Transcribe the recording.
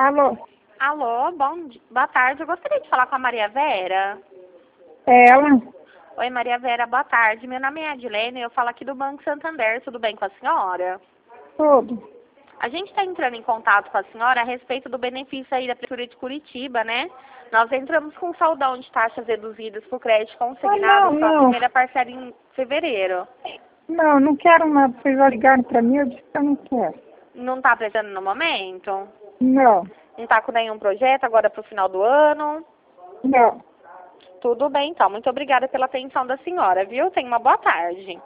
Alô, Alô, boa tarde. Eu gostaria de falar com a Maria Vera. é ela? Oi, Maria Vera, boa tarde. Meu nome é Adilene e eu falo aqui do Banco Santander. Tudo bem com a senhora? Tudo. A gente está entrando em contato com a senhora a respeito do benefício aí da Prefeitura de Curitiba, né? Nós entramos com um saldão de taxas reduzidas por crédito consignado para a Não. primeira parcela em fevereiro. Não quero nada. Vocês já ligaram pra mim, eu disse que eu não quero. Não está precisando no momento? Não, Não está com nenhum projeto agora para o final do ano? não. Tudo bem, então. Muito obrigada pela atenção da senhora, viu? Tenha uma boa tarde.